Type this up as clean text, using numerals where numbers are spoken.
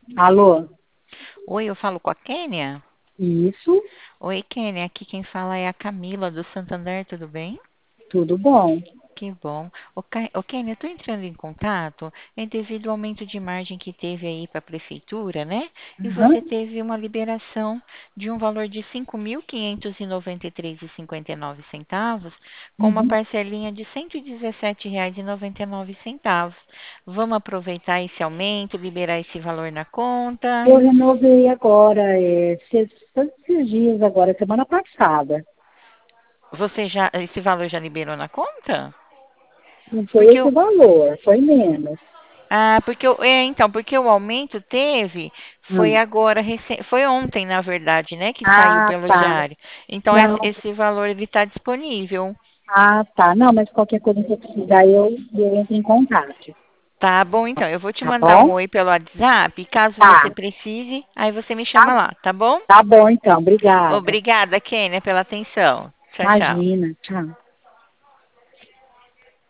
Alô? Oi, eu falo com a Kênia? Isso, Oi, Kênia, aqui quem fala é a Camila do Santander, tudo bem? tudo bom. Que bom. Ô, Kênia, eu tô entrando em contato devido ao aumento de margem que teve aí para a prefeitura, né? E você Aham, teve uma liberação de um valor de 5.593,59 centavos, com uma uhum. parcelinha de R$ 117,99. Vamos aproveitar esse aumento, liberar esse valor na conta? Eu renovei agora, esses dias agora, semana passada. Esse valor já liberou na conta? Não foi Porque esse o, valor, foi menos. porque o aumento teve, foi Hum. agora, foi ontem, na verdade, né, que saiu Ah, pelo tá. diário. Então, Não, esse valor, ele está disponível. ah, tá. Não, mas qualquer coisa que eu precisar, eu entro em contato. Tá bom, então, eu vou te Tá mandar um bom? oi pelo WhatsApp, caso você Tá. precise, aí você me Tá, chama lá, tá bom? tá bom, então. Obrigada. Obrigada, Kênia, pela atenção. Tchau, tchau. Imagina. Tchau.